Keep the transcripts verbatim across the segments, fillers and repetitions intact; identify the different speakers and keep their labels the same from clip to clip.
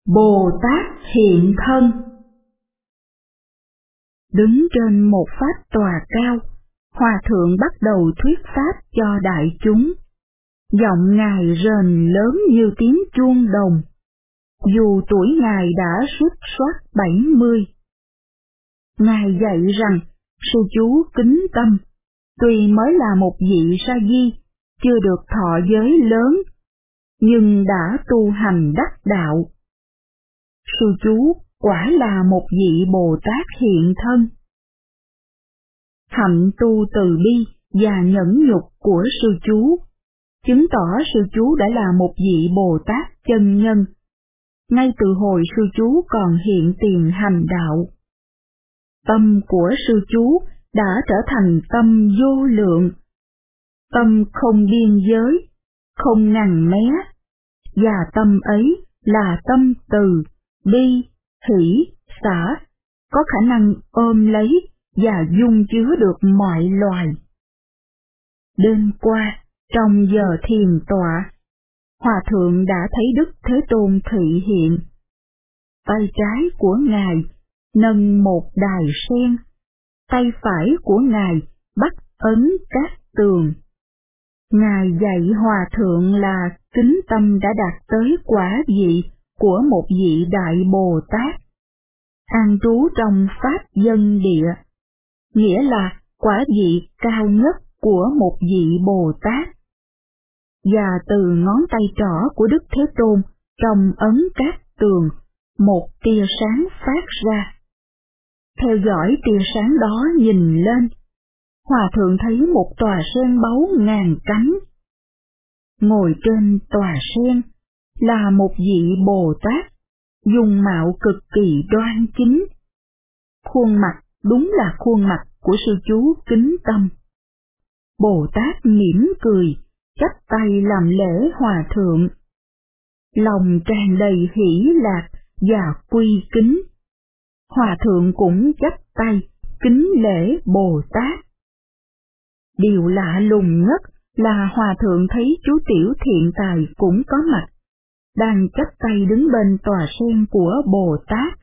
Speaker 1: Bồ Tát hiện thân. Đứng trên một pháp tòa cao, Hòa thượng bắt đầu thuyết pháp cho đại chúng. Giọng Ngài rền lớn như tiếng chuông đồng, dù tuổi Ngài đã suýt soát bảy mươi. Ngài dạy rằng, sư chú kính tâm, tuy mới là một vị sa di, chưa được thọ giới lớn, nhưng đã tu hành đắc đạo. Sư chú quả là một vị Bồ Tát hiện thân. Hạnh tu từ bi và nhẫn nhục của sư chú chứng tỏ sư chú đã là một vị Bồ Tát chân nhân, ngay từ hồi sư chú còn hiện tiền hành đạo. Tâm của sư chú đã trở thành tâm vô lượng, tâm không biên giới, không ngằn mé, và tâm ấy là tâm từ, bi, hỷ, xả, có khả năng ôm lấy và dung chứa được mọi loài. Đêm qua, trong giờ thiền tọa, Hòa thượng đã thấy Đức Thế Tôn thị hiện. Tay trái của Ngài nâng một đài sen, tay phải của Ngài bắt ấn các tường. Ngài dạy Hòa thượng là kính tâm đã đạt tới quả vị của một vị Đại Bồ Tát, an trú trong Pháp dân địa, nghĩa là quả vị cao nhất của một vị Bồ Tát. Và từ ngón tay trỏ của Đức Thế Tôn trong ấn các tường, một tia sáng phát ra. Theo dõi tia sáng đó nhìn lên, Hòa thượng thấy một tòa sen báu ngàn cánh. Ngồi trên tòa sen là một vị Bồ Tát, dung mạo cực kỳ đoan chính. Khuôn mặt đúng là khuôn mặt của sư chú kính tâm. Bồ Tát mỉm cười, chắp tay làm lễ Hòa thượng. Lòng tràn đầy hỷ lạc và quy kính. Hòa thượng cũng chắp tay, kính lễ Bồ Tát. Điều lạ lùng nhất là Hòa thượng thấy chú Tiểu Thiện Tài cũng có mặt, đang chắp tay đứng bên tòa sen của Bồ Tát.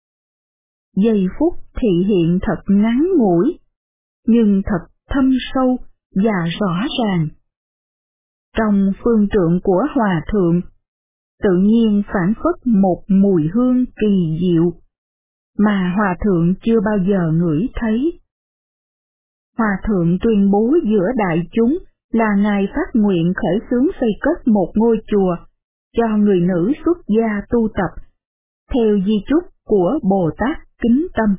Speaker 1: Giây phút thị hiện thật ngắn ngủi, nhưng thật thâm sâu và rõ ràng. Trong phương trượng của Hòa thượng, tự nhiên phảng phất một mùi hương kỳ diệu, mà Hòa thượng chưa bao giờ ngửi thấy. Hòa thượng tuyên bố giữa đại chúng là Ngài phát nguyện khởi xướng xây cất một ngôi chùa cho người nữ xuất gia tu tập, theo di chúc của Bồ Tát kính tâm.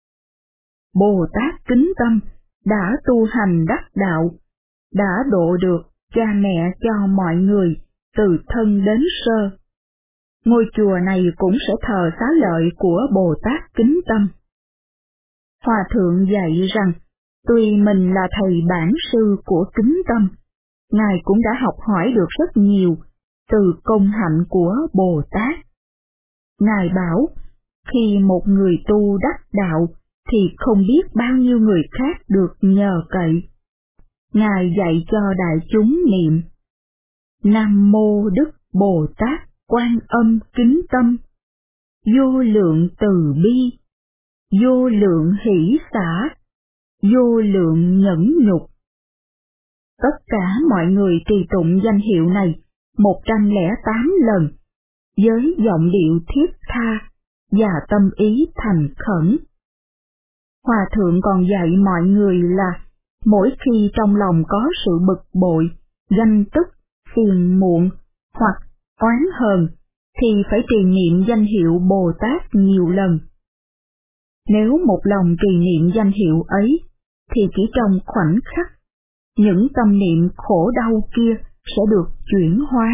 Speaker 1: Bồ Tát kính tâm đã tu hành đắc đạo, đã độ được cha mẹ cho mọi người từ thân đến sơ. Ngôi chùa này cũng sẽ thờ xá lợi của Bồ Tát kính tâm. Hòa thượng dạy rằng, tuy mình là thầy bản sư của kính tâm, Ngài cũng đã học hỏi được rất nhiều từ công hạnh của Bồ Tát. Ngài bảo, khi một người tu đắc đạo thì không biết bao nhiêu người khác được nhờ cậy. Ngài dạy cho đại chúng niệm: Nam mô Đức Bồ Tát Quan Âm kính tâm, vô lượng từ bi, vô lượng hỷ xả, vô lượng nhẫn nhục. Tất cả mọi người trì tụng danh hiệu này một trăm lẻ tám lần, với giọng điệu thiết tha và tâm ý thành khẩn. Hòa thượng còn dạy mọi người là mỗi khi trong lòng có sự bực bội, ganh tức, phiền muộn hoặc oán hờn thì phải trì niệm danh hiệu Bồ Tát nhiều lần. Nếu một lòng trì niệm danh hiệu ấy thì chỉ trong khoảnh khắc, những tâm niệm khổ đau kia sẽ được chuyển hóa.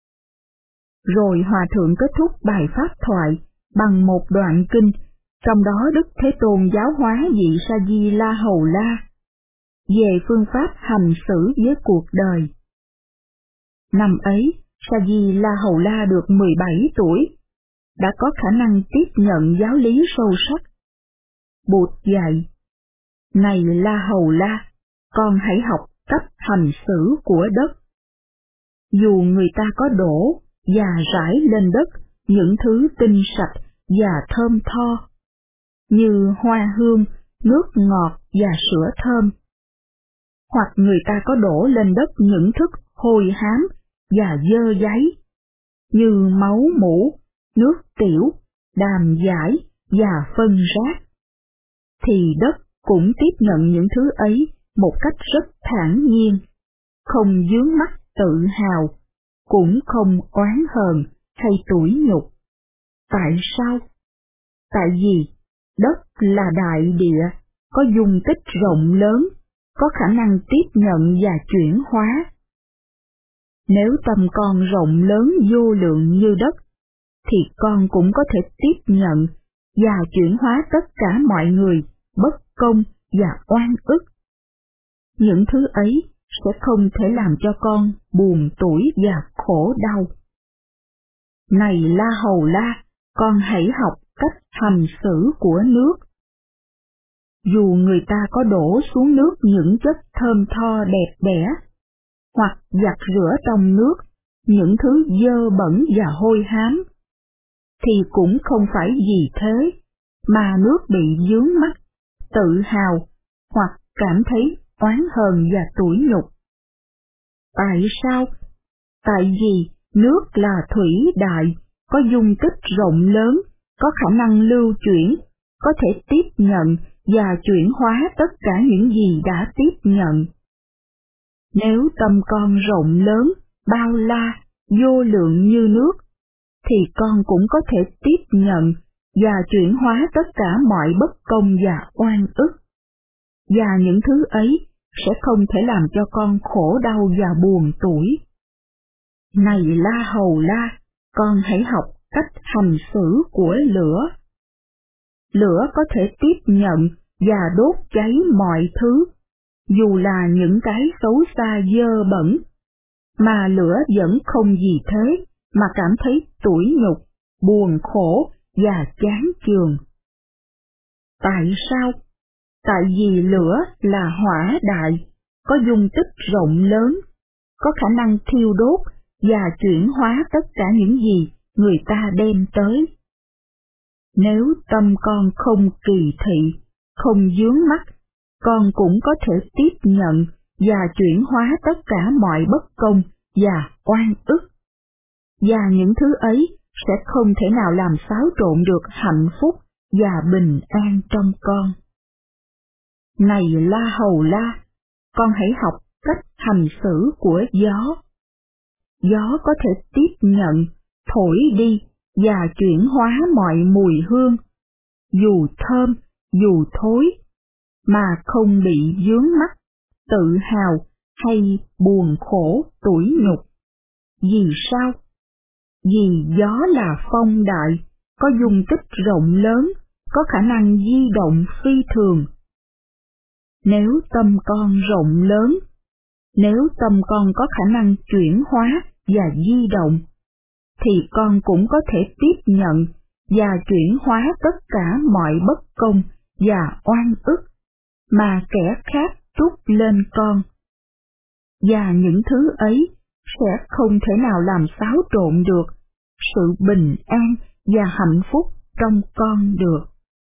Speaker 1: Rồi Hòa thượng kết thúc bài pháp thoại bằng một đoạn kinh, trong đó Đức Thế Tôn giáo hóa vị Sa Di La Hầu La về phương pháp hành xử với cuộc đời. Năm ấy, Sa Di La Hầu La được mười bảy tuổi, đã có khả năng tiếp nhận giáo lý sâu sắc. Bụt dạy: Này La Hầu La, con hãy học cách hành xử của đất. Dù người ta có đổ và rải lên đất những thứ tinh sạch và thơm tho, như hoa hương, nước ngọt và sữa thơm. Hoặc người ta có đổ lên đất những thức hôi hám và dơ dáy, như máu mủ, nước tiểu, đàm giải và phân rác, thì đất cũng tiếp nhận những thứ ấy một cách rất thản nhiên, không vướng mắc tự hào, cũng không oán hờn hay tủi nhục. Tại sao? Tại vì đất là đại địa, có dung tích rộng lớn, có khả năng tiếp nhận và chuyển hóa. Nếu tâm con rộng lớn vô lượng như đất, thì con cũng có thể tiếp nhận và chuyển hóa tất cả mọi người bất công và oan ức. Những thứ ấy sẽ không thể làm cho con buồn tủi và khổ đau. Này La Hầu La, con hãy học cách hành xử của nước. Dù người ta có đổ xuống nước những chất thơm tho đẹp đẽ, hoặc giặt rửa trong nước những thứ dơ bẩn và hôi hám, thì cũng không phải vì thế mà nước bị vướng mắc, tự hào, hoặc cảm thấy oán hờn và tủi nhục. Tại sao? Tại vì nước là thủy đại, có dung tích rộng lớn, có khả năng lưu chuyển, có thể tiếp nhận và chuyển hóa tất cả những gì đã tiếp nhận. Nếu tâm con rộng lớn, bao la, vô lượng như nước, thì con cũng có thể tiếp nhận và chuyển hóa tất cả mọi bất công và oan ức. Và những thứ ấy sẽ không thể làm cho con khổ đau và buồn tủi. Này La Hầu La, con hãy học cách hành xử của lửa. Lửa có thể tiếp nhận và đốt cháy mọi thứ, dù là những cái xấu xa dơ bẩn, mà lửa vẫn không vì thế mà cảm thấy tủi nhục, buồn khổ và chán chường. Tại sao? Tại vì lửa là hỏa đại, có dung tích rộng lớn, có khả năng thiêu đốt và chuyển hóa tất cả những gì người ta đem tới. Nếu tâm con không kỳ thị, không vướng mắc, con cũng có thể tiếp nhận và chuyển hóa tất cả mọi bất công và oan ức. Và những thứ ấy sẽ không thể nào làm xáo trộn được hạnh phúc và bình an trong con. Này La Hầu La, con hãy học cách hành xử của gió. Gió có thể tiếp nhận, thổi đi và chuyển hóa mọi mùi hương, dù thơm, dù thối, mà không bị vướng mắc, tự hào hay buồn khổ, tủi nhục. Vì sao? Vì gió là phong đại, có dung tích rộng lớn, có khả năng di động phi thường. Nếu tâm con rộng lớn, nếu tâm con có khả năng chuyển hóa và di động, thì con cũng có thể tiếp nhận và chuyển hóa tất cả mọi bất công và oan ức mà kẻ khác trút lên con. Và những thứ ấy sẽ không thể nào làm xáo trộn được sự bình an và hạnh phúc trong con được.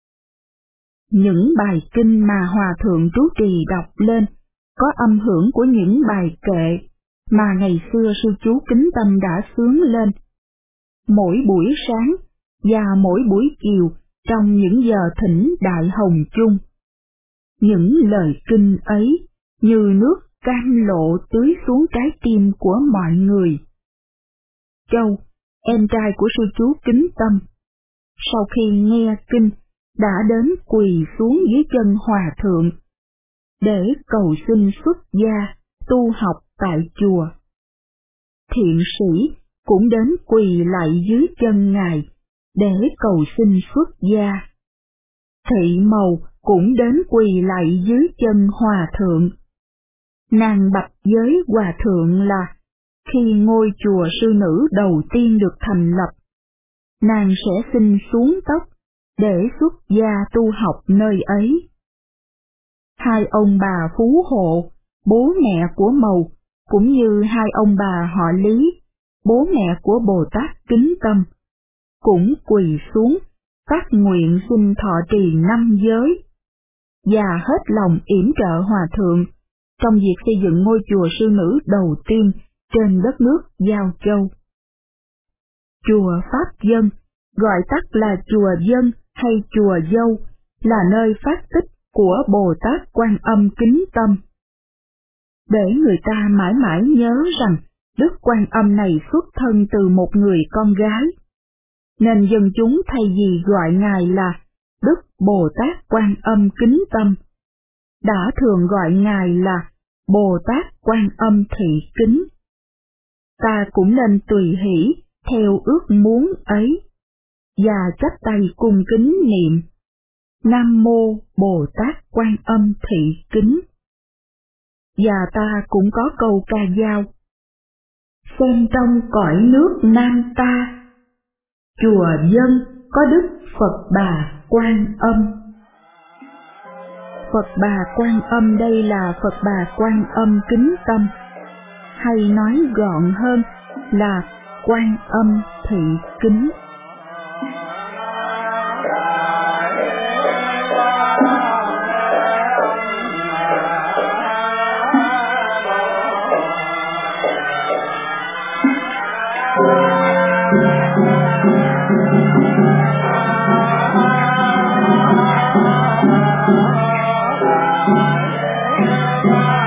Speaker 1: Những bài kinh mà Hòa Thượng Trú Trì đọc lên có âm hưởng của những bài kệ mà ngày xưa sư chú Kính Tâm đã xướng lên. Mỗi buổi sáng và mỗi buổi chiều trong những giờ thỉnh Đại Hồng chung. Những lời kinh ấy như nước cam lộ tưới xuống trái tim của mọi người. Châu, em trai của sư chú Kính Tâm, sau khi nghe kinh, đã đến quỳ xuống dưới chân Hòa Thượng, để cầu xin xuất gia, tu học tại chùa. Thiện sĩ cũng đến quỳ lại dưới chân Ngài, để cầu xin xuất gia. Thị Mầu cũng đến quỳ lại dưới chân Hòa Thượng. Nàng bạch với Hòa Thượng là, khi ngôi chùa sư nữ đầu tiên được thành lập, nàng sẽ xin xuống tóc, để xuất gia tu học nơi ấy. Hai ông bà phú hộ, bố mẹ của Mầu, cũng như hai ông bà họ Lý, bố mẹ của Bồ Tát Kính Tâm, cũng quỳ xuống, phát nguyện xin thọ trì năm giới, và hết lòng yểm trợ hòa thượng trong việc xây dựng ngôi chùa sư nữ đầu tiên trên đất nước Giao Châu. Chùa Pháp Dân, gọi tắt là chùa Dân hay chùa Dâu, là nơi phát tích của Bồ Tát Quan Âm Kính Tâm. Để người ta mãi mãi nhớ rằng Đức Quan Âm này xuất thân từ một người con gái, nên dân chúng thay vì gọi Ngài là Đức Bồ Tát Quan Âm Kính Tâm, đã thường gọi Ngài là Bồ Tát Quan Âm Thị Kính. Ta cũng nên tùy hỷ theo ước muốn ấy, và chắp tay cung kính niệm Nam Mô Bồ Tát Quan Âm Thị Kính. Và ta cũng có câu ca dao: xem trong cõi nước Nam ta, chùa Dân có Đức Phật Bà Quan Âm. Phật Bà Quan Âm đây là Phật Bà Quan Âm Kính Tâm, hay nói gọn hơn là Quan Âm Thị Kính.
Speaker 2: Bye.